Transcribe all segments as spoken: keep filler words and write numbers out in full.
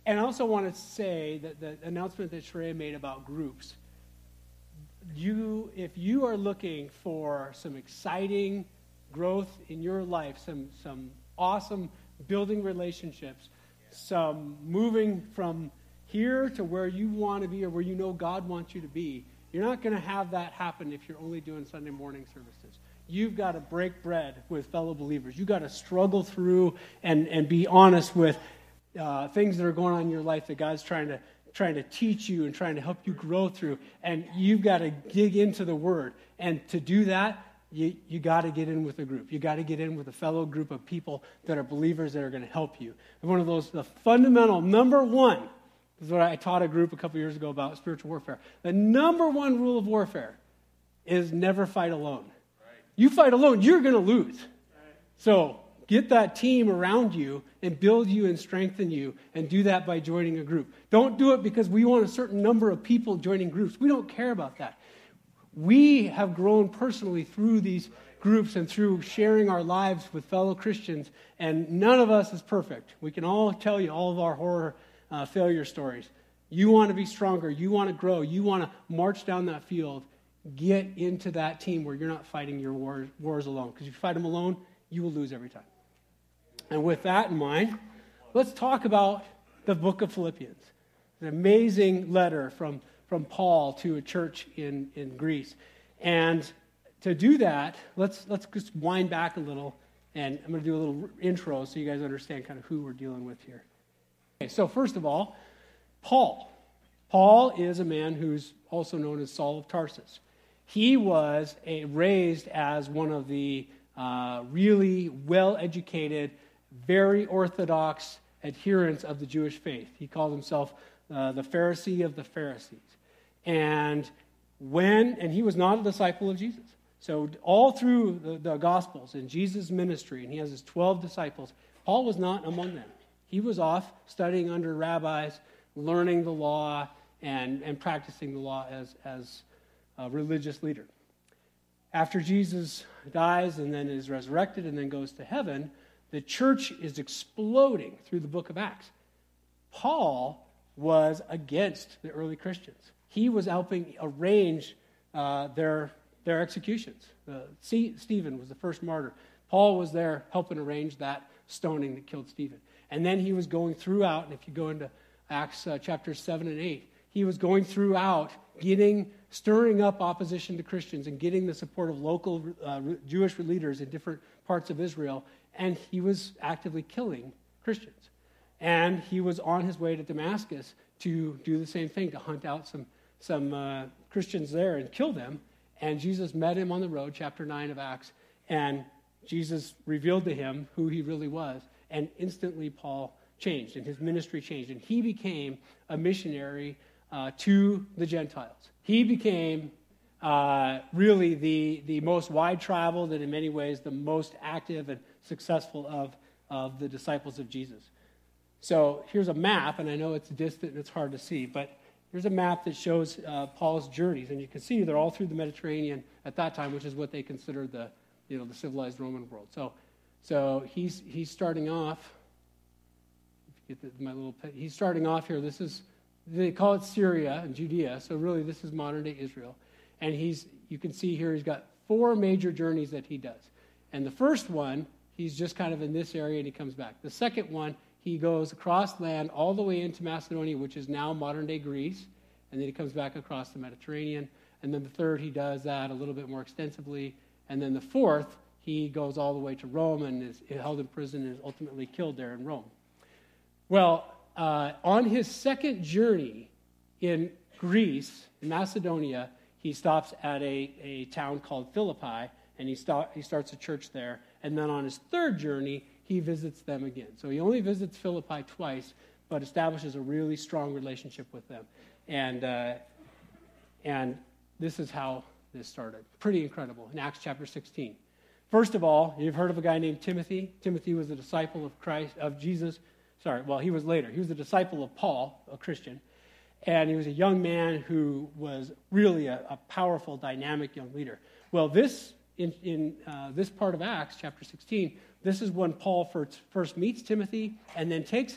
And I also want to say that the announcement that Sheree made about groups, you, if you are looking for some exciting growth in your life, some some awesome building relationships, some moving from here to where you want to be or where you know God wants you to be, you're not going to have that happen if you're only doing Sunday morning services. You've got to break bread with fellow believers. You've got to struggle through and, and be honest with uh, things that are going on in your life that God's trying to trying to teach you and trying to help you grow through. And you've got to dig into the Word. And to do that, you, you got to get in with a group. You got to get in with a fellow group of people that are believers that are going to help you. And one of those, the fundamental, number one, this is what I taught a group a couple years ago about spiritual warfare. The number one rule of warfare is never fight alone. Right. You fight alone, you're going to lose. Right. So get that team around you and build you and strengthen you, and do that by joining a group. Don't do it because we want a certain number of people joining groups. We don't care about that. We have grown personally through these groups and through sharing our lives with fellow Christians, and none of us is perfect. We can all tell you all of our horror uh, failure stories. You want to be stronger. You want to grow. You want to march down that field. Get into that team where you're not fighting your war, wars alone, because if you fight them alone, you will lose every time. And with that in mind, let's talk about the book of Philippians. An amazing letter from, from Paul to a church in, in Greece. And to do that, let's let's just wind back a little, and I'm going to do a little intro so you guys understand kind of who we're dealing with here. Okay, so first of all, Paul. Paul is a man who's also known as Saul of Tarsus. He was a, raised as one of the uh, really well-educated, very orthodox adherents of the Jewish faith. He called himself uh, the Pharisee of the Pharisees. And when, and he was not a disciple of Jesus. So all through the, the Gospels and Jesus' ministry, and he has his twelve disciples, Paul was not among them. He was off studying under rabbis, learning the law, and, and practicing the law as, as a religious leader. After Jesus dies and then is resurrected and then goes to heaven, the church is exploding through the book of Acts. Paul was against the early Christians. He was helping arrange uh, their, their executions. Uh, C- Stephen was the first martyr. Paul was there helping arrange that stoning that killed Stephen. And then he was going throughout, and if you go into Acts uh, chapters seven and eight, he was going throughout, getting, stirring up opposition to Christians and getting the support of local uh, Jewish leaders in different parts of Israel, and he was actively killing Christians. And he was on his way to Damascus to do the same thing, to hunt out some, some uh, Christians there and kill them. And Jesus met him on the road, chapter nine of Acts, and Jesus revealed to him who he really was. And instantly Paul changed, and his ministry changed, and he became a missionary uh, to the Gentiles. He became uh, really the, the most wide-traveled and in many ways the most active and successful of, of the disciples of Jesus. So here's a map, and I know it's distant and it's hard to see, but here's a map that shows uh, Paul's journeys, and you can see they're all through the Mediterranean at that time, which is what they considered the, you know, the civilized Roman world. So, so he's he's starting off. Get the, my little. He's starting off here. This is, they call it Syria and Judea. So really, this is modern day Israel, and he's. You can see here he's got four major journeys that he does, and the first one he's just kind of in this area and he comes back. The second one, he goes across land all the way into Macedonia, which is now modern-day Greece, and then he comes back across the Mediterranean. And then the third, he does that a little bit more extensively. And then the fourth, he goes all the way to Rome and is held in prison and is ultimately killed there in Rome. Well, uh, on his second journey in Greece, in Macedonia, he stops at a, a town called Philippi, and he, start, he starts a church there. And then on his third journey, he visits them again. So he only visits Philippi twice, but establishes a really strong relationship with them. And uh, and this is how this started. Pretty incredible in Acts chapter sixteen. First of all, you've heard of a guy named Timothy. Timothy was a disciple of Christ, of Jesus. Sorry, well, he was later. He was a disciple of Paul, a Christian. And he was a young man who was really a, a powerful, dynamic young leader. Well, this in, in uh, this part of Acts chapter sixteen, this is when Paul first, first meets Timothy and then takes him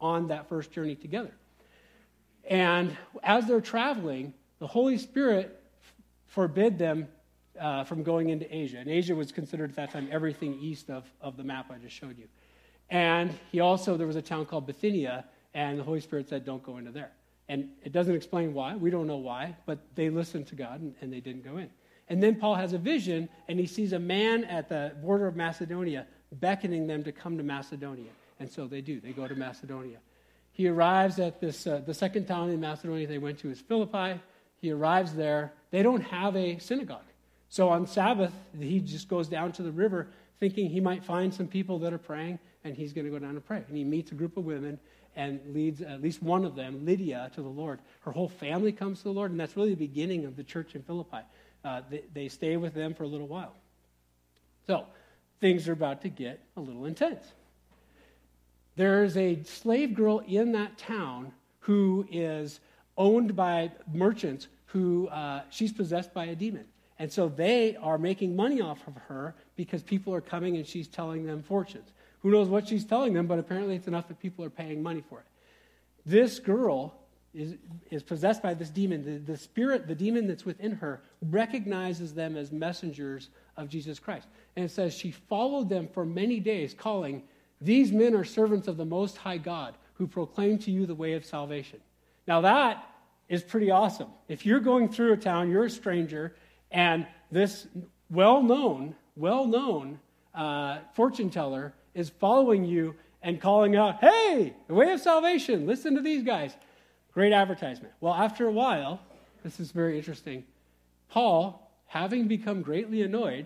on that first journey together. And as they're traveling, the Holy Spirit forbid them uh, from going into Asia. And Asia was considered at that time everything east of, of the map I just showed you. And he also, there was a town called Bithynia, and the Holy Spirit said, don't go into there. And it doesn't explain why. We don't know why, but they listened to God, and, and they didn't go in. And then Paul has a vision, and he sees a man at the border of Macedonia beckoning them to come to Macedonia. And so they do. They go to Macedonia. He arrives at this, uh, the second town in Macedonia they went to is Philippi. He arrives there. They don't have a synagogue. So on Sabbath, he just goes down to the river thinking he might find some people that are praying, and he's going to go down and pray. And he meets a group of women and leads at least one of them, Lydia, to the Lord. Her whole family comes to the Lord, and that's really the beginning of the church in Philippi. Uh, they, they stay with them for a little while. So things are about to get a little intense. There's a slave girl in that town who is owned by merchants who, uh, she's possessed by a demon. And so they are making money off of her because people are coming and she's telling them fortunes. Who knows what she's telling them, but apparently it's enough that people are paying money for it. This girl is, is possessed by this demon. The, the spirit, the demon that's within her, recognizes them as messengers of Jesus Christ. And it says she followed them for many days, calling, "These men are servants of the Most High God, who proclaim to you the way of salvation." Now that is pretty awesome. If you're going through a town, you're a stranger, and this well-known, well-known uh, fortune teller is following you and calling out, "Hey, the way of salvation, listen to these guys." Great advertisement. Well, after a while, this is very interesting, Paul, having become greatly annoyed,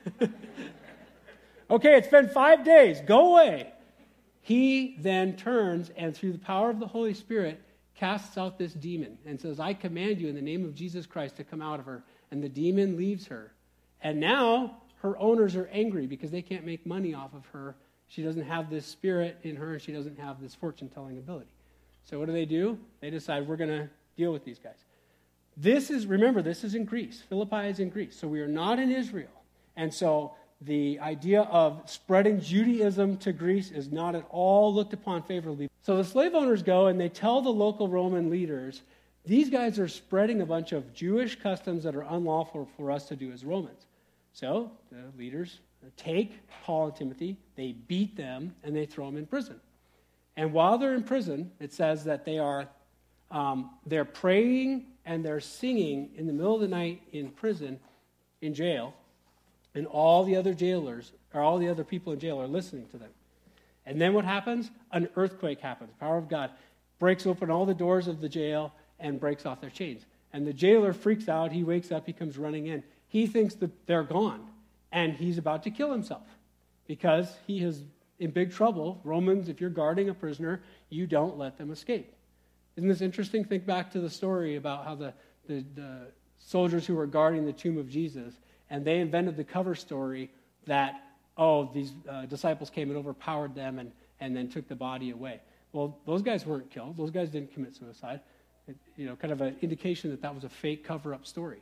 okay, it's been five days, go away. He then turns and through the power of the Holy Spirit casts out this demon and says, "I command you in the name of Jesus Christ to come out of her." And the demon leaves her. And now her owners are angry because they can't make money off of her. She doesn't have this spirit in her, and she doesn't have this fortune-telling ability. So what do they do? They decide, we're going to deal with these guys. This is, remember, this is in Greece. Philippi is in Greece. So we are not in Israel. And so the idea of spreading Judaism to Greece is not at all looked upon favorably. So the slave owners go and they tell the local Roman leaders, these guys are spreading a bunch of Jewish customs that are unlawful for us to do as Romans. So the leaders take Paul and Timothy, they beat them, and they throw them in prison. And while they're in prison, it says that they are um, they're praying and they're singing in the middle of the night in prison, in jail, and all the other jailers, or all the other people in jail are listening to them. And then what happens? An earthquake happens. The power of God breaks open all the doors of the jail and breaks off their chains. And the jailer freaks out. He wakes up. He comes running in. He thinks that they're gone, and he's about to kill himself because he is in big trouble. Romans, if you're guarding a prisoner, you don't let them escape. Isn't this interesting? Think back to the story about how the, the, the soldiers who were guarding the tomb of Jesus, and they invented the cover story that, oh, these uh, disciples came and overpowered them and, and then took the body away. Well, those guys weren't killed. Those guys didn't commit suicide. It, you know, kind of an indication that that was a fake cover-up story.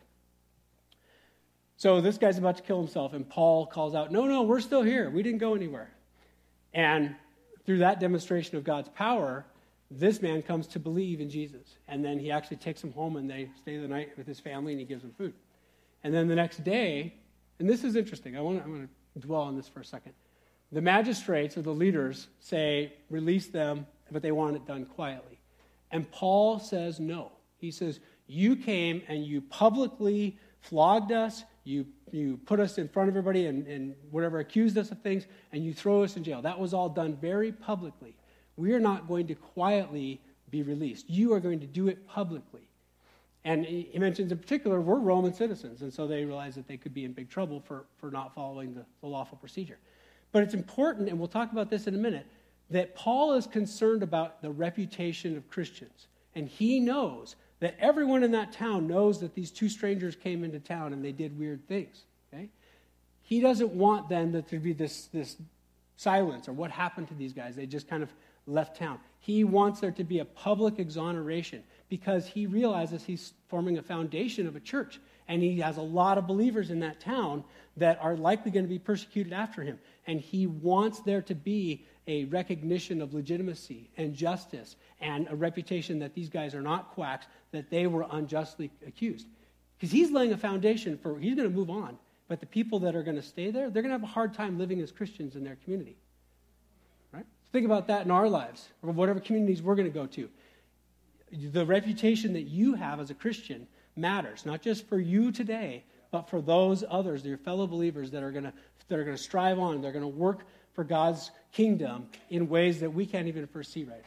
So this guy's about to kill himself, and Paul calls out, no, no, we're still here. We didn't go anywhere. And through that demonstration of God's power, this man comes to believe in Jesus. And then he actually takes him home, and they stay the night with his family, and he gives them food. And then the next day, and this is interesting. I want to, I want to dwell on this for a second. The magistrates, or the leaders, say, release them, but they want it done quietly. And Paul says no. He says, you came and you publicly flogged us, you you put us in front of everybody and, and whatever, accused us of things, and you throw us in jail. That was all done very publicly. We are not going to quietly be released. You are going to do it publicly. And he mentions in particular, we're Roman citizens, and so they realize that they could be in big trouble for, for not following the, the lawful procedure. But it's important, and we'll talk about this in a minute, that Paul is concerned about the reputation of Christians. And he knows that everyone in that town knows that these two strangers came into town and they did weird things. Okay? He doesn't want then that there be this, this silence or what happened to these guys. They just kind of left town. He wants there to be a public exoneration because he realizes he's forming a foundation of a church. And he has a lot of believers in that town that are likely going to be persecuted after him. And he wants there to be a recognition of legitimacy and justice and a reputation that these guys are not quacks, that they were unjustly accused. Because he's laying a foundation for, he's going to move on. But the people that are going to stay there, they're going to have a hard time living as Christians in their community. Right? Think about that in our lives, or whatever communities we're going to go to. The reputation that you have as a Christian matters, not just for you today, but for those others, your fellow believers that are going to that are going to strive on, they're going to work for God's kingdom in ways that we can't even foresee right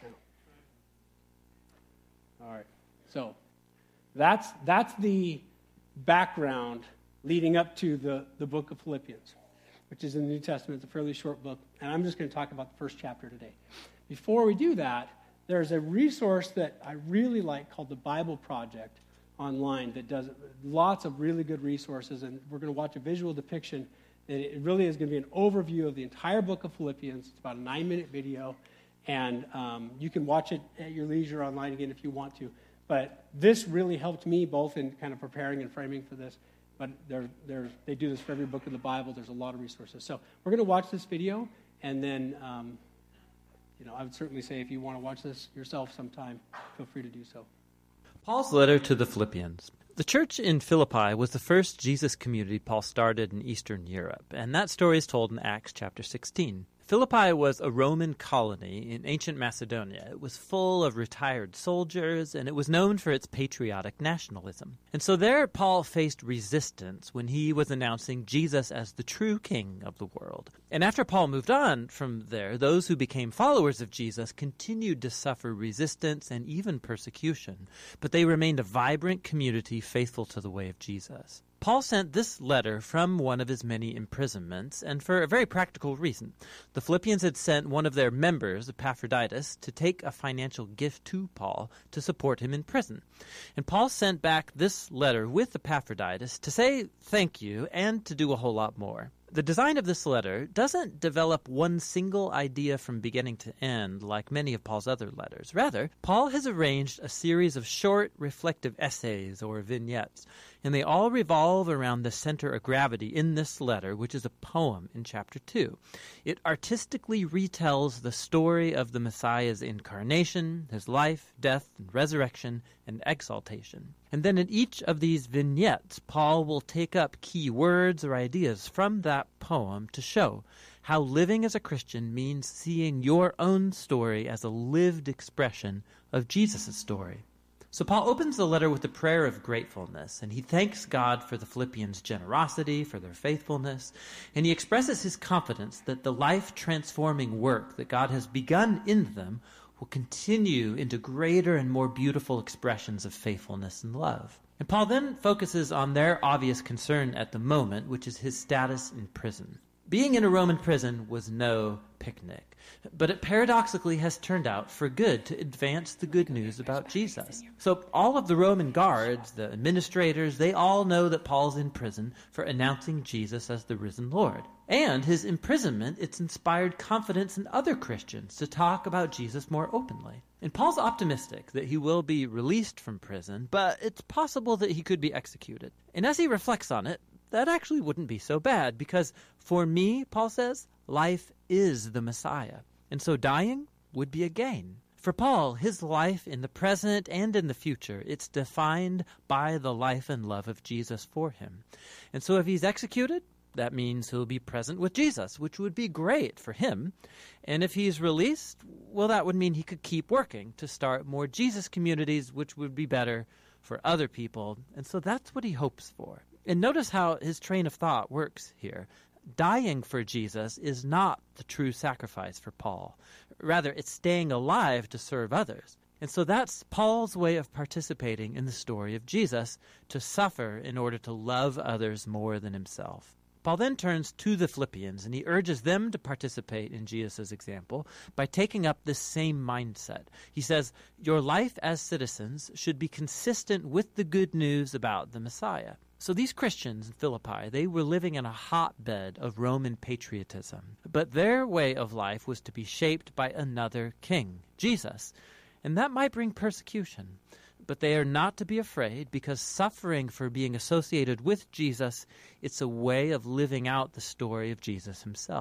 now. All right, so that's that's the background leading up to the, the book of Philippians, which is in the New Testament. It's a fairly short book, and I'm just going to talk about the first chapter today. Before we do that, there's a resource that I really like called the Bible Project online that does lots of really good resources, and we're going to watch a visual depiction. And it really is going to be an overview of the entire book of Philippians. It's about a nine-minute video, and um, you can watch it at your leisure online again if you want to. But this really helped me both in kind of preparing and framing for this. But they're, they're, they do this for every book of the Bible. There's a lot of resources. So we're going to watch this video, and then, um, you know, I would certainly say if you want to watch this yourself sometime, feel free to do so. Paul's letter to the Philippians. The church in Philippi was the first Jesus community Paul started in Eastern Europe, and that story is told in Acts chapter sixteen. Philippi was a Roman colony in ancient Macedonia. It was full of retired soldiers, and it was known for its patriotic nationalism. And so there Paul faced resistance when he was announcing Jesus as the true king of the world. And after Paul moved on from there, those who became followers of Jesus continued to suffer resistance and even persecution, but they remained a vibrant community faithful to the way of Jesus. Paul sent this letter from one of his many imprisonments, and for a very practical reason. The Philippians had sent one of their members, Epaphroditus, to take a financial gift to Paul to support him in prison. And Paul sent back this letter with Epaphroditus to say thank you and to do a whole lot more. The design of this letter doesn't develop one single idea from beginning to end like many of Paul's other letters. Rather, Paul has arranged a series of short, reflective essays or vignettes, and they all revolve around the center of gravity in this letter, which is a poem in chapter two. It artistically retells the story of the Messiah's incarnation, his life, death, and resurrection, and exaltation. And then in each of these vignettes, Paul will take up key words or ideas from that poem to show how living as a Christian means seeing your own story as a lived expression of Jesus' story. So Paul opens the letter with a prayer of gratefulness, and he thanks God for the Philippians' generosity, for their faithfulness, and he expresses his confidence that the life-transforming work that God has begun in them will continue into greater and more beautiful expressions of faithfulness and love. And Paul then focuses on their obvious concern at the moment, which is his status in prison. Being in a Roman prison was no picnic, but it paradoxically has turned out for good to advance the good news about Jesus. So all of the Roman guards, the administrators, they all know that Paul's in prison for announcing Jesus as the risen Lord. And his imprisonment, it's inspired confidence in other Christians to talk about Jesus more openly. And Paul's optimistic that he will be released from prison, but it's possible that he could be executed. And as he reflects on it, that actually wouldn't be so bad, because for me, Paul says, life is the Messiah. And so dying would be a gain. For Paul, his life in the present and in the future, it's defined by the life and love of Jesus for him. And so if he's executed, that means he'll be present with Jesus, which would be great for him. And if he's released, well, that would mean he could keep working to start more Jesus communities, which would be better for other people. And so that's what he hopes for. And notice how his train of thought works here. Dying for Jesus is not the true sacrifice for Paul. Rather, it's staying alive to serve others. And so that's Paul's way of participating in the story of Jesus, to suffer in order to love others more than himself. Paul then turns to the Philippians, and he urges them to participate in Jesus' example by taking up this same mindset. He says, your life as citizens should be consistent with the good news about the Messiah. So these Christians in Philippi, they were living in a hotbed of Roman patriotism. But their way of life was to be shaped by another king, Jesus. And that might bring persecution. But they are not to be afraid, because suffering for being associated with Jesus, it's a way of living out the story of Jesus himself.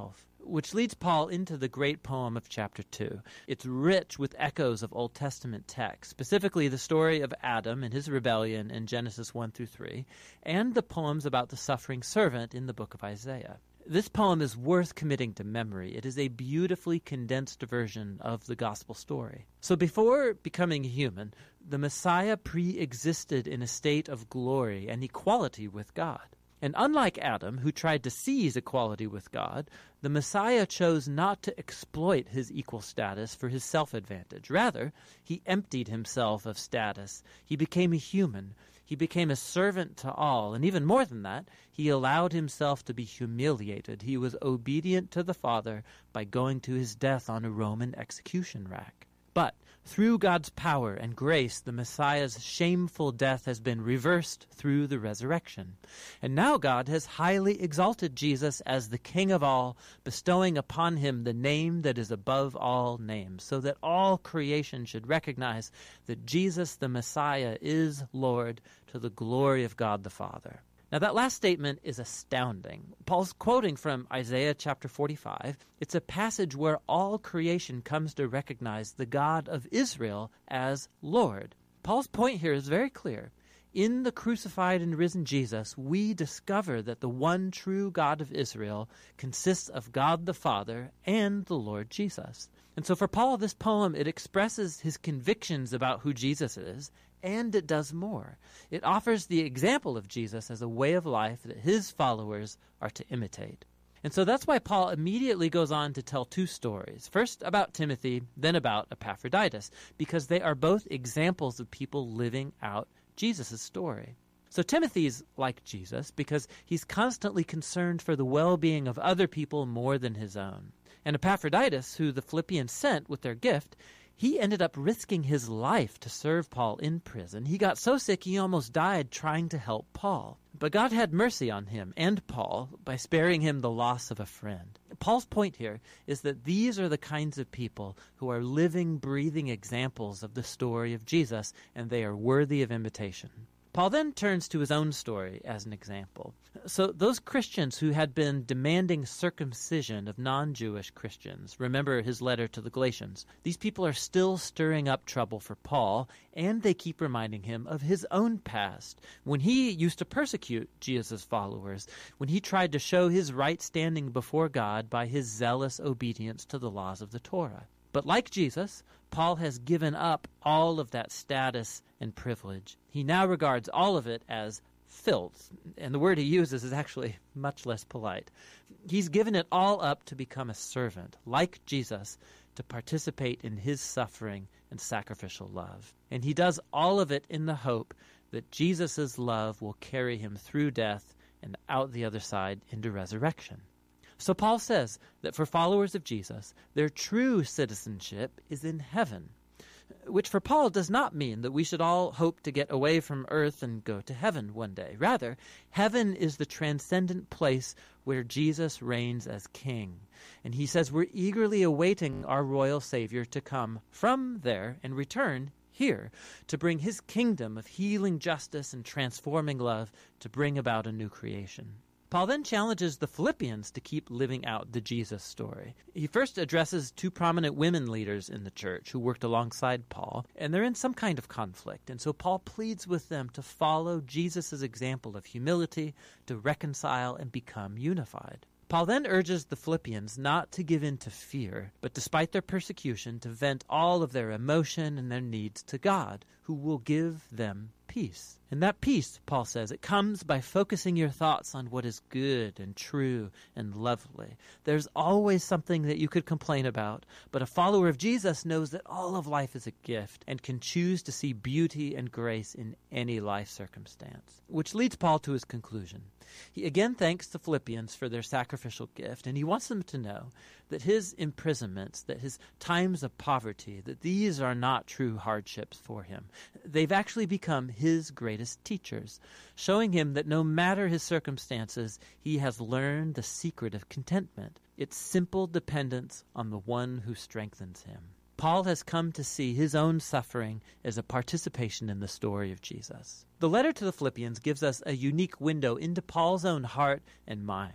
which leads Paul into the great poem of chapter two. It's rich with echoes of Old Testament texts, specifically the story of Adam and his rebellion in Genesis one through three, and the poems about the suffering servant in the book of Isaiah. This poem is worth committing to memory. It is a beautifully condensed version of the gospel story. So before becoming human, the Messiah pre-existed in a state of glory and equality with God. And unlike Adam, who tried to seize equality with God, the Messiah chose not to exploit his equal status for his self-advantage. Rather, he emptied himself of status. He became a human. He became a servant to all. And even more than that, he allowed himself to be humiliated. He was obedient to the Father by going to his death on a Roman execution rack. But through God's power and grace, the Messiah's shameful death has been reversed through the resurrection. And now God has highly exalted Jesus as the King of all, bestowing upon him the name that is above all names, so that all creation should recognize that Jesus the Messiah is Lord, to the glory of God the Father. Now, that last statement is astounding. Paul's quoting from Isaiah chapter forty-five. It's a passage where all creation comes to recognize the God of Israel as Lord. Paul's point here is very clear. In the crucified and risen Jesus, we discover that the one true God of Israel consists of God the Father and the Lord Jesus. And so for Paul, this poem, it expresses his convictions about who Jesus is, and it does more. It offers the example of Jesus as a way of life that his followers are to imitate. And so that's why Paul immediately goes on to tell two stories. First about Timothy, then about Epaphroditus, because they are both examples of people living out Jesus' story. So Timothy's like Jesus because he's constantly concerned for the well-being of other people more than his own. And Epaphroditus, who the Philippians sent with their gift, he ended up risking his life to serve Paul in prison. He got so sick he almost died trying to help Paul. But God had mercy on him and Paul by sparing him the loss of a friend. Paul's point here is that these are the kinds of people who are living, breathing examples of the story of Jesus, and they are worthy of imitation. Paul then turns to his own story as an example. So those Christians who had been demanding circumcision of non-Jewish Christians, remember his letter to the Galatians, these people are still stirring up trouble for Paul, and they keep reminding him of his own past, when he used to persecute Jesus' followers, when he tried to show his right standing before God by his zealous obedience to the laws of the Torah. But like Jesus, Paul has given up all of that status and privilege. He now regards all of it as filth, and the word he uses is actually much less polite. He's given it all up to become a servant, like Jesus, to participate in his suffering and sacrificial love. And he does all of it in the hope that Jesus' love will carry him through death and out the other side into resurrection. So Paul says that for followers of Jesus, their true citizenship is in heaven, which for Paul does not mean that we should all hope to get away from earth and go to heaven one day. Rather, heaven is the transcendent place where Jesus reigns as king. And he says we're eagerly awaiting our royal Savior to come from there and return here to bring his kingdom of healing justice and transforming love to bring about a new creation. Paul then challenges the Philippians to keep living out the Jesus story. He first addresses two prominent women leaders in the church who worked alongside Paul, and they're in some kind of conflict. And so Paul pleads with them to follow Jesus' example of humility, to reconcile and become unified. Paul then urges the Philippians not to give in to fear, but despite their persecution, to vent all of their emotion and their needs to God, who will give them peace. And that peace, Paul says, it comes by focusing your thoughts on what is good and true and lovely. There's always something that you could complain about, but a follower of Jesus knows that all of life is a gift and can choose to see beauty and grace in any life circumstance. Which leads Paul to his conclusion. He again thanks the Philippians for their sacrificial gift, and he wants them to know that his imprisonments, that his times of poverty, that these are not true hardships for him. They've actually become his greatest teachers, showing him that no matter his circumstances, he has learned the secret of contentment. It's simple dependence on the one who strengthens him. Paul has come to see his own suffering as a participation in the story of Jesus. The letter to the Philippians gives us a unique window into Paul's own heart and mind.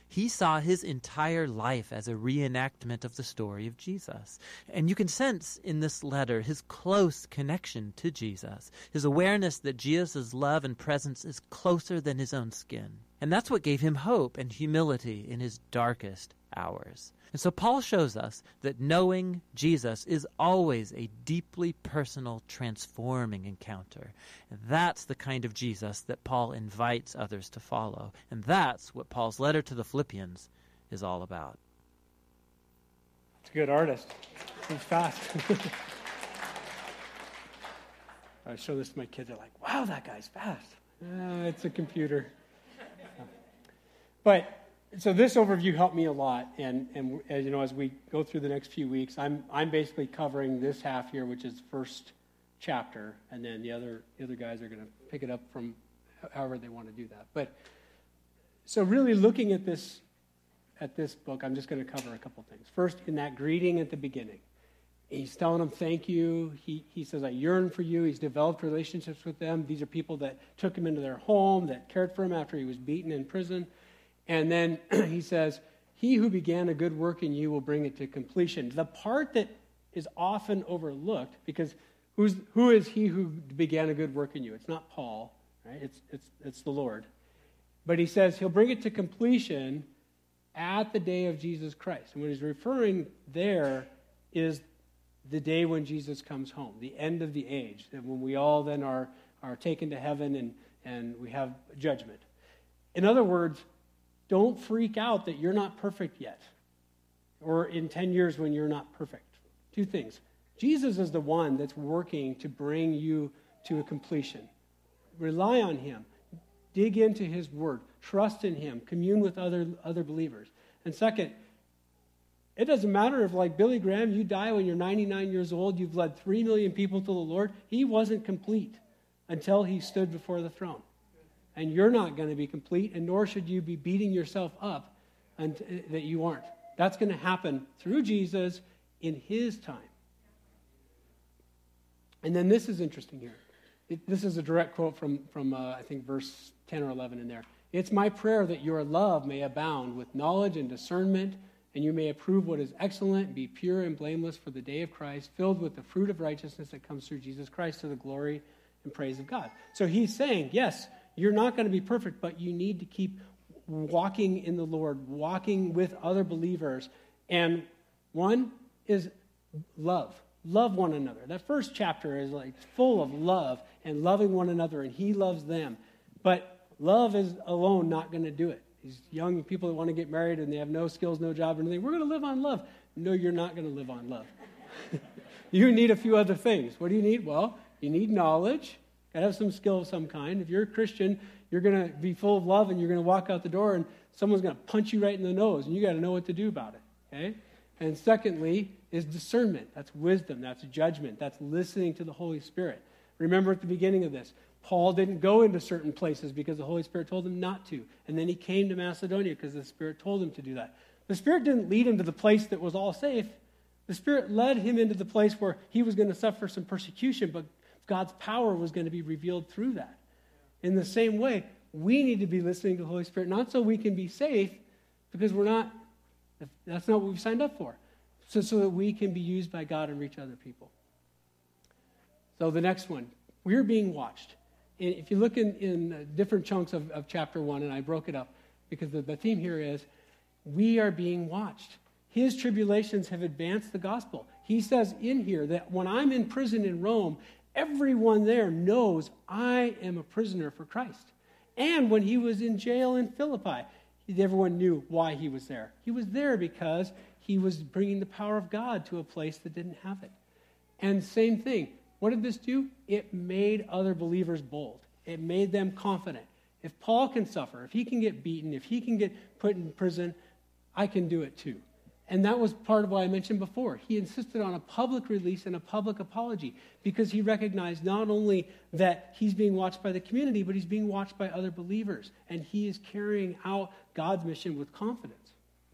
He saw his entire life as a reenactment of the story of Jesus. And you can sense in this letter his close connection to Jesus, his awareness that Jesus' love and presence is closer than his own skin. And that's what gave him hope and humility in his darkest hours. And so Paul shows us that knowing Jesus is always a deeply personal, transforming encounter. And that's the kind of Jesus that Paul invites others to follow. And that's what Paul's letter to the Philippians is all about. It's a good artist. He's fast. I show this to my kids. They're like, wow, that guy's fast. Uh, it's a computer. But so this overview helped me a lot, and and as you know, as we go through the next few weeks, I'm I'm basically covering this half here, which is the first chapter, and then the other the other guys are going to pick it up from however they want to do that. But so really looking at this at this book, I'm just going to cover a couple things. First, in that greeting at the beginning, he's telling them thank you. He he says, I yearn for you. He's developed relationships with them. These are people that took him into their home, that cared for him after he was beaten in prison. And then he says, he who began a good work in you will bring it to completion. The part that is often overlooked, because who's, who is he who began a good work in you? It's not Paul, right? It's, it's, it's the Lord. But he says he'll bring it to completion at the day of Jesus Christ. And what he's referring there is the day when Jesus comes home, the end of the age, that when we all then are, are taken to heaven and, and we have judgment. In other words, don't freak out that you're not perfect yet, or in ten years when you're not perfect. Two things. Jesus is the one that's working to bring you to a completion. Rely on him. Dig into his word. Trust in him. Commune with other, other believers. And second, it doesn't matter if, like Billy Graham, you die when you're ninety-nine years old, you've led three million people to the Lord. He wasn't complete until he stood before the throne. And you're not going to be complete, and nor should you be beating yourself up and, uh, that you aren't. That's going to happen through Jesus in his time. And then this is interesting here. It, this is a direct quote from, from uh, I think, verse ten or eleven in there. It's my prayer that your love may abound with knowledge and discernment, and you may approve what is excellent, be pure and blameless for the day of Christ, filled with the fruit of righteousness that comes through Jesus Christ to the glory and praise of God. So he's saying, yes, you're not going to be perfect, but you need to keep walking in the Lord, walking with other believers. And one is love. Love one another. That first chapter is like full of love and loving one another, and he loves them. But love is alone not going to do it. These young people that want to get married and they have no skills, no job, or anything, we're going to live on love. No, you're not going to live on love. You need a few other things. What do you need? Well, you need knowledge. Got to have some skill of some kind. If you're a Christian, you're going to be full of love and you're going to walk out the door and someone's going to punch you right in the nose and you got to know what to do about it. Okay? And secondly is discernment. That's wisdom. That's judgment. That's listening to the Holy Spirit. Remember at the beginning of this, Paul didn't go into certain places because the Holy Spirit told him not to. And then he came to Macedonia because the Spirit told him to do that. The Spirit didn't lead him to the place that was all safe. The Spirit led him into the place where he was going to suffer some persecution, but God's power was going to be revealed through that. In the same way, we need to be listening to the Holy Spirit, not so we can be safe, because we're not, that's not what we've signed up for, so, so that we can be used by God and reach other people. So the next one, we're being watched. And if you look in, in different chunks of, of chapter one, and I broke it up, because the, the theme here is, we are being watched. His tribulations have advanced the gospel. He says in here that when I'm in prison in Rome, everyone there knows I am a prisoner for Christ. And when he was in jail in Philippi, everyone knew why he was there. He was there because he was bringing the power of God to a place that didn't have it. And same thing. What did this do? It made other believers bold. It made them confident. If Paul can suffer, if he can get beaten, if he can get put in prison, I can do it too. And that was part of what I mentioned before. He insisted on a public release and a public apology because he recognized not only that he's being watched by the community, but he's being watched by other believers. And he is carrying out God's mission with confidence.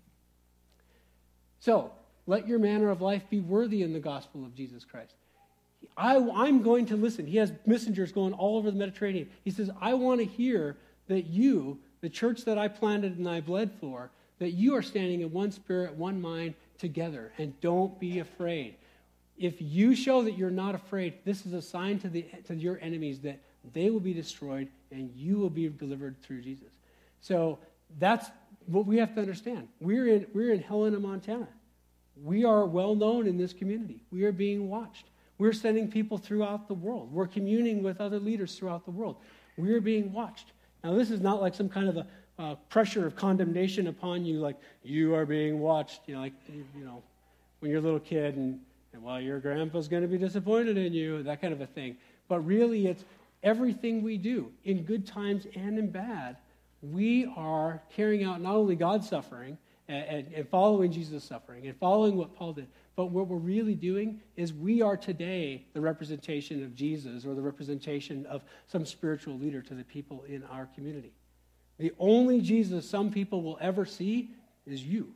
So, let your manner of life be worthy in the gospel of Jesus Christ. I, I'm going to listen. He has messengers going all over the Mediterranean. He says, I want to hear that you, the church that I planted and I bled for, that you are standing in one spirit, one mind together, and don't be afraid. If you show that you're not afraid, this is a sign to the to your enemies that they will be destroyed and you will be delivered through Jesus. So that's what we have to understand. We're in we're in Helena, Montana. We are well known in this community. We are being watched. We're sending people throughout the world. We're communing with other leaders throughout the world. We're being watched. Now, this is not like some kind of a uh, pressure of condemnation upon you, like you are being watched. You know, like you know, when you're a little kid and, and well, your grandpa's going to be disappointed in you, that kind of a thing. But really, it's everything we do, in good times and in bad. We are carrying out not only God's suffering and, and, and following Jesus' suffering and following what Paul did, but what we're really doing is we are today the representation of Jesus or the representation of some spiritual leader to the people in our community. The only Jesus some people will ever see is you.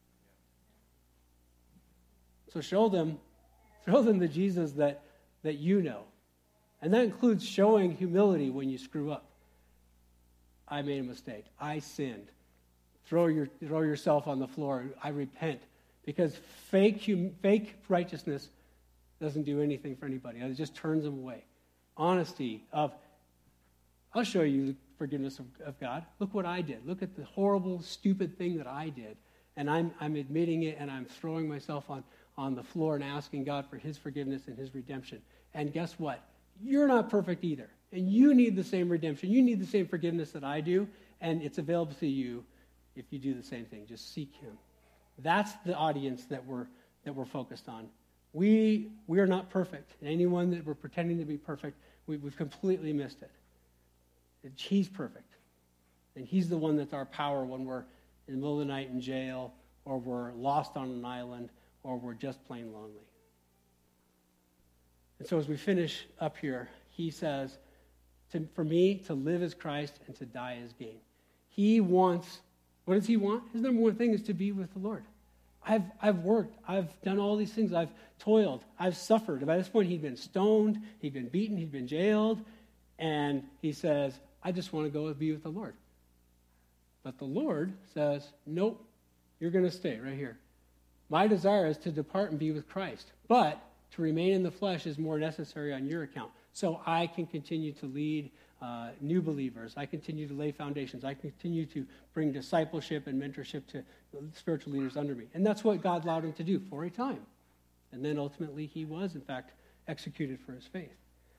So show them, show them the Jesus that, that you know. And that includes showing humility when you screw up. I made a mistake. I sinned. Throw your throw yourself on the floor. I repent. Because fake hum, fake righteousness doesn't do anything for anybody. It just turns them away. Honesty of, I'll show you the forgiveness of, of God. Look what I did. Look at the horrible, stupid thing that I did. And I'm I'm admitting it, and I'm throwing myself on, on the floor and asking God for his forgiveness and his redemption. And guess what? You're not perfect either. And you need the same redemption. You need the same forgiveness that I do. And it's available to you if you do the same thing. Just seek him. That's the audience that we're that we're focused on. We we are not perfect. And anyone that we're pretending to be perfect, we, we've completely missed it. It's, he's perfect. And he's the one that's our power when we're in the middle of the night in jail, or we're lost on an island, or we're just plain lonely. And so as we finish up here, he says, to, for me, to live is Christ and to die is gain. He wants, what does he want? His number one thing is to be with the Lord. I've I've worked. I've done all these things. I've toiled. I've suffered. By this point, he'd been stoned. He'd been beaten. He'd been jailed. And he says, I just want to go and be with the Lord. But the Lord says, nope, you're going to stay right here. My desire is to depart and be with Christ. But to remain in the flesh is more necessary on your account. So I can continue to lead uh, new believers. I continue to lay foundations. I continue to bring discipleship and mentorship to spiritual leaders under me. And that's what God allowed him to do for a time. And then ultimately he was, in fact, executed for his faith.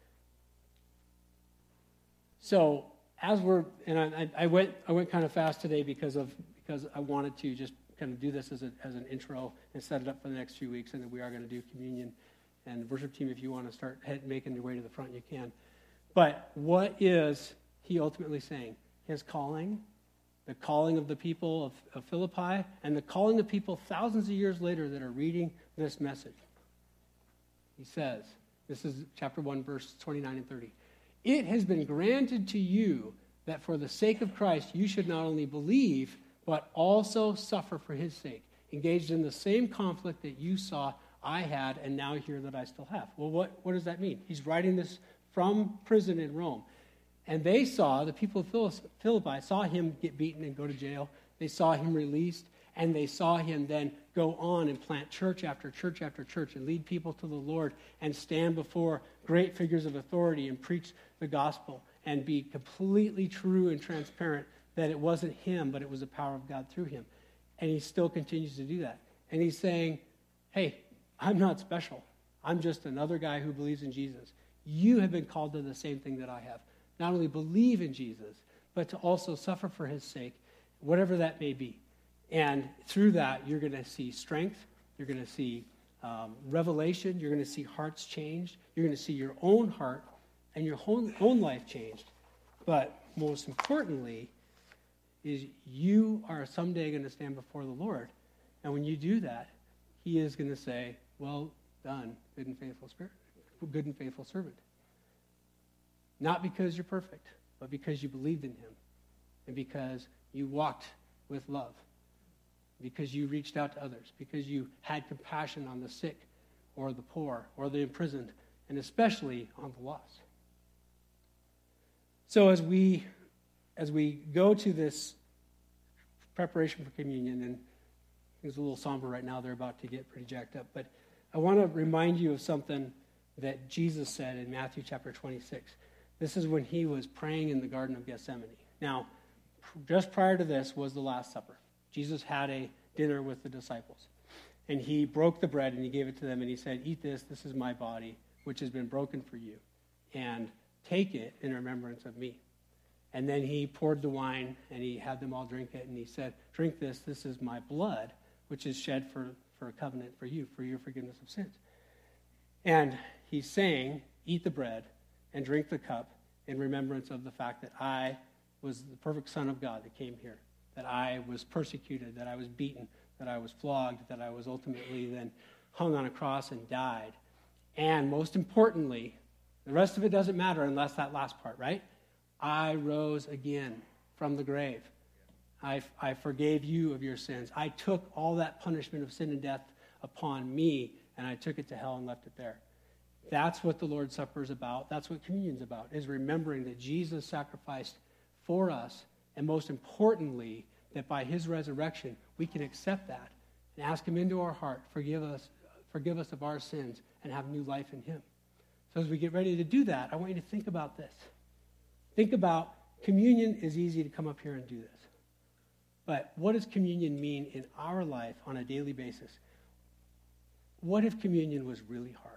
So as we're, and I, I went I went kind of fast today because of because I wanted to just kind of do this as, a, as an intro and set it up for the next few weeks, and then we are going to do communion. And the worship team, if you want to start head, making your way to the front, you can. But what is he ultimately saying? His calling, the calling of the people of, of Philippi, and the calling of people thousands of years later that are reading this message. He says, this is chapter one, verse twenty-nine and thirty. It has been granted to you that for the sake of Christ you should not only believe, but also suffer for his sake, engaged in the same conflict that you saw I had, and now hear that I still have. Well, what, what does that mean? He's writing this from prison in Rome. And they saw, the people of Philippi saw him get beaten and go to jail. They saw him released, and they saw him then go on and plant church after church after church and lead people to the Lord and stand before great figures of authority and preach the gospel and be completely true and transparent that it wasn't him, but it was the power of God through him. And he still continues to do that. And he's saying, hey, I'm not special. I'm just another guy who believes in Jesus. You have been called to the same thing that I have. Not only believe in Jesus, but to also suffer for his sake, whatever that may be. And through that, you're going to see strength. You're going to see um, revelation. You're going to see hearts changed. You're going to see your own heart and your own, own life changed. But most importantly, is you are someday going to stand before the Lord. And when you do that, he is going to say, well done, good and faithful spirit, good and faithful servant. Not because you're perfect, but because you believed in him, and because you walked with love, because you reached out to others, because you had compassion on the sick or the poor or the imprisoned, and especially on the lost. So as we as we go to this preparation for communion, and it's a little somber right now. They're about to get pretty jacked up. But I want to remind you of something that Jesus said in Matthew chapter twenty-six. This is when he was praying in the Garden of Gethsemane. Now, just prior to this was the Last Supper. Jesus had a dinner with the disciples. And he broke the bread and he gave it to them and he said, eat this, this is my body, which has been broken for you. And take it in remembrance of me. And then he poured the wine and he had them all drink it. And he said, drink this, this is my blood, which is shed for, for a covenant for you, for your forgiveness of sins. And he's saying, eat the bread and drink the cup in remembrance of the fact that I was the perfect Son of God that came here, that I was persecuted, that I was beaten, that I was flogged, that I was ultimately then hung on a cross and died. And most importantly, the rest of it doesn't matter unless that last part, right? I rose again from the grave. I, I forgave you of your sins. I took all that punishment of sin and death upon me, and I took it to hell and left it there. That's what the Lord's Supper is about. That's what communion's about, is remembering that Jesus sacrificed for us, and most importantly, that by his resurrection, we can accept that and ask him into our heart, forgive us, forgive us of our sins, and have new life in him. So as we get ready to do that, I want you to think about this. Think about, communion is easy to come up here and do this. But what does communion mean in our life on a daily basis? What if communion was really hard?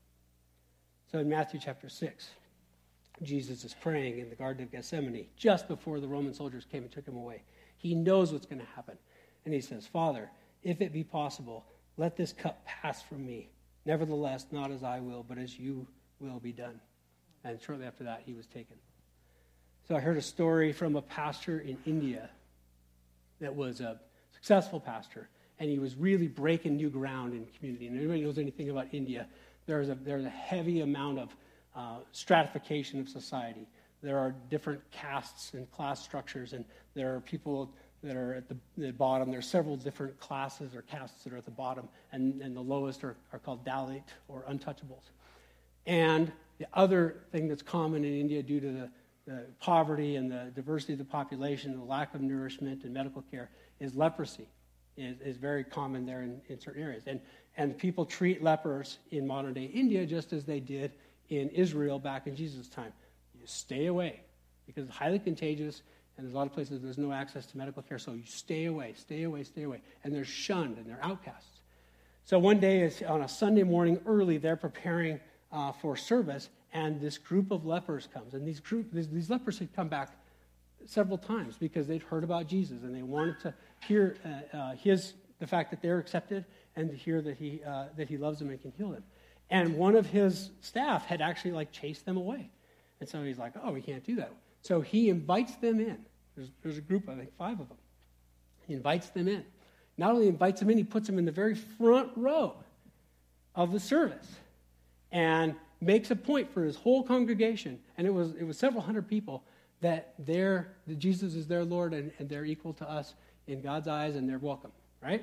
So in Matthew chapter six, Jesus is praying in the Garden of Gethsemane just before the Roman soldiers came and took him away. He knows what's going to happen. And he says, Father, if it be possible, let this cup pass from me. Nevertheless, not as I will, but as you will be done. And shortly after that, he was taken. So I heard a story from a pastor in India that was a successful pastor, and he was really breaking new ground in community. And anybody knows anything about India, there's a, there's a heavy amount of uh, stratification of society. There are different castes and class structures, and there are people that are at the, the bottom. There are several different classes or castes that are at the bottom, and, and the lowest are, are called Dalit, or untouchables. And the other thing that's common in India due to the, the poverty and the diversity of the population, the lack of nourishment and medical care, is leprosy. Is, is very common there in, in certain areas. And, and people treat lepers in modern-day India just as they did in Israel back in Jesus' time. You stay away because it's highly contagious, and there's a lot of places there's no access to medical care, so you stay away, stay away, stay away. And they're shunned, and they're outcasts. So one day, it's on a Sunday morning early, they're preparing uh, for service, and this group of lepers comes. And these, group, these, these lepers had come back several times because they'd heard about Jesus, and they wanted to hear uh, uh, his the fact that they're accepted, and to hear that he uh, that he loves them and can heal them. And one of his staff had actually like chased them away, and so he's like, "Oh, we can't do that." So he invites them in. There's, there's a group, I think, five of them. He invites them in. Not only invites them in, he puts them in the very front row of the service, and makes a point for his whole congregation. And it was it was several hundred people. That they're, that Jesus is their Lord, and, and they're equal to us in God's eyes, and they're welcome, right?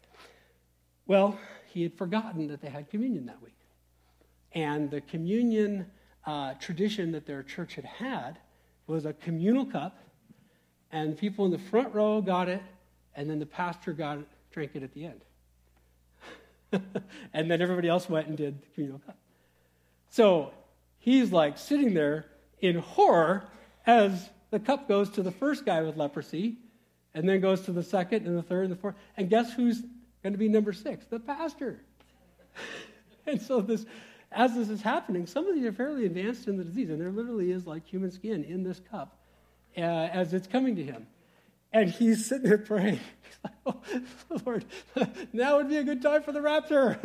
Well, he had forgotten that they had communion that week. And the communion uh, tradition that their church had had was a communal cup, and people in the front row got it, and then the pastor got it, drank it at the end. And then everybody else went and did the communal cup. So he's like sitting there in horror as the cup goes to the first guy with leprosy, and then goes to the second and the third and the fourth. And guess who's going to be number six? The pastor. And so this, as this is happening, some of these are fairly advanced in the disease, and there literally is like human skin in this cup uh, as it's coming to him. And he's sitting there praying. He's like, oh, Lord, now would be a good time for the rapture.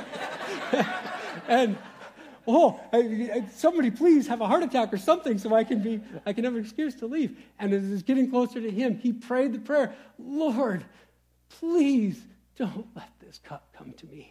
and Oh, somebody please have a heart attack or something so I can be, I can have an excuse to leave. And as it's getting closer to him, he prayed the prayer, Lord, please don't let this cup come to me.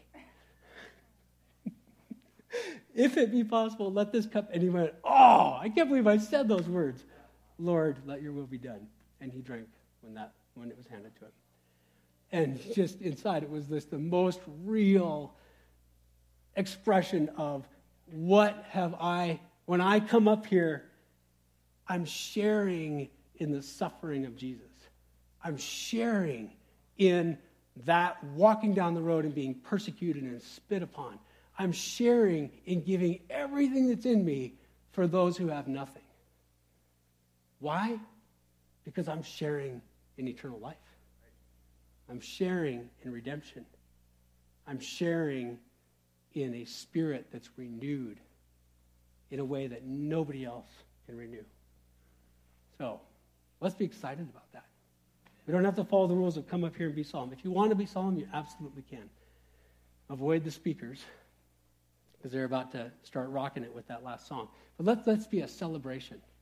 If it be possible, let this cup, and he went, oh, I can't believe I said those words. Lord, let your will be done. And he drank when that, when it was handed to him. And just inside, it was this, the most real expression of, what have I, when I come up here, I'm sharing in the suffering of Jesus. I'm sharing in that walking down the road and being persecuted and spit upon. I'm sharing in giving everything that's in me for those who have nothing. Why? Because I'm sharing in eternal life. I'm sharing in redemption. I'm sharing in a spirit that's renewed in a way that nobody else can renew. So, let's be excited about that. We don't have to follow the rules of come up here and be solemn. If you want to be solemn, you absolutely can. Avoid the speakers, because they're about to start rocking it with that last song. But let's, let's be a celebration.